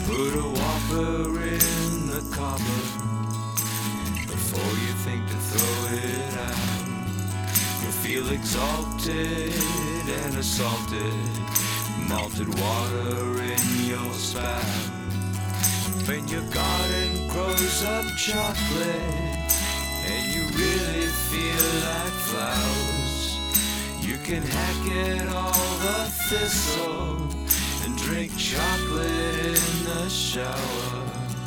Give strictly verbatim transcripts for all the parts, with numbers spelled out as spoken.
Put a whopper in the copper before you think to throw it out. You'll feel exalted and assaulted, malted water in your spout. When your garden grows up chocolate and you really feel like flowers, you can hack it all the thistle and drink chocolate in the shower.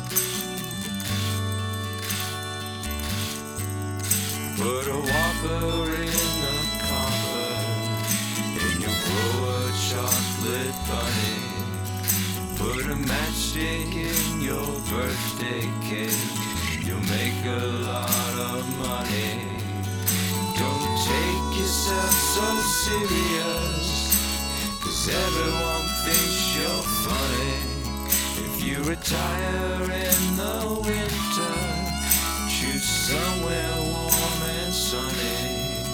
Put a whopper in the copper and you'll grow a chocolate bunny. Put a matchstick in your birthday cake, you'll make a lot of money. Don't take yourself so serious, 'cause everyone thinks you're funny. If you retire in the winter, choose somewhere warm and sunny.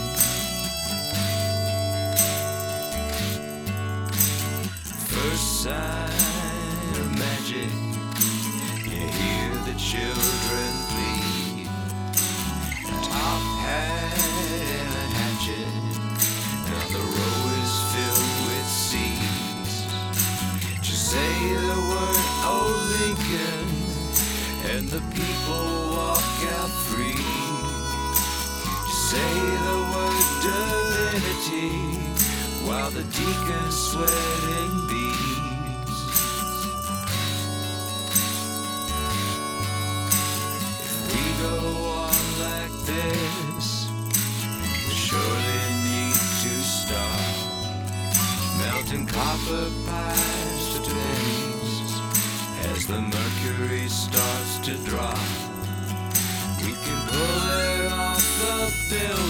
First sign of magic, you hear the children plead. A top hat and a hatchet, now the row is filled with seeds. Just say the word, oh Lincoln, and the people walk out free. Just say the word divinity, while the deacon's sweating beads. If we go on like this, we surely need to stop melting copper pipes to trains as the mercury starts to drop. We can pull it off the bill